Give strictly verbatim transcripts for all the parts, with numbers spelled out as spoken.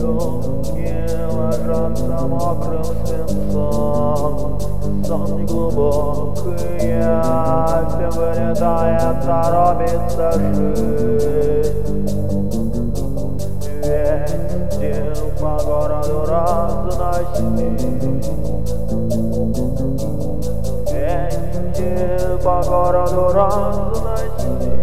Руки ложатся мокрым свинцом, сон неглубокий, всем вылетает, торопится жизнь. Вести по городу разносить, вести по городу разносить.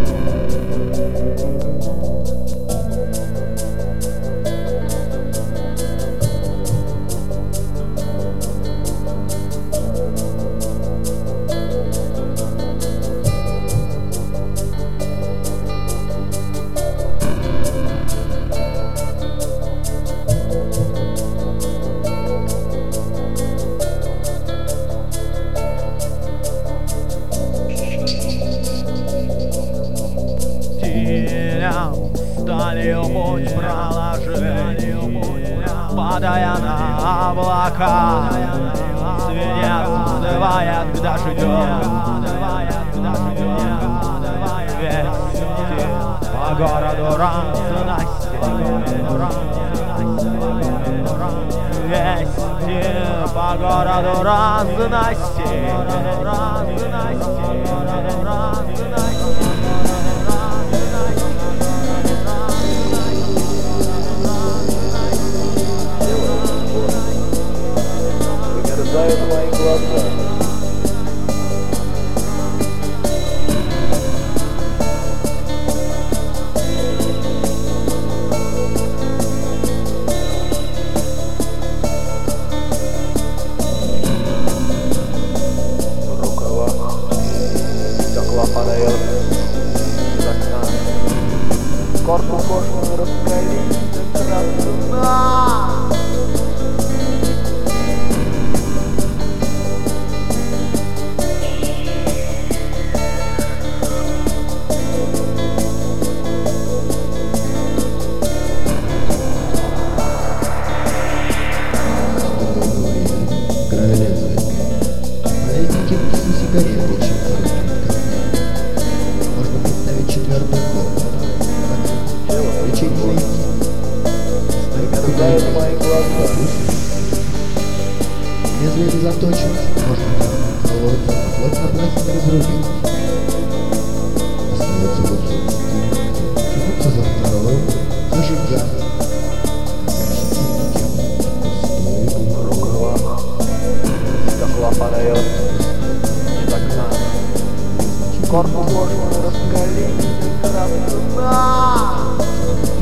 Сталью путь проложили, падая на облака, свинец взывает к дождю, вести по городу разносить, вести по городу разносить, разносить, разносить. Замерзают мои глаза. В рукавах стекла падает из окна. Корпус кошмар раскалится красна. Сигареты, чем можно представить четвертый год. Лечение Замерзают мои глаза. Лезвие не заточено, можно колоться, а плоть на пластике разрубить. Остается воздух. Тянуться за второй, зажигать. В рукавах стекла падает из окна. Корпус кошмар раскалится красна.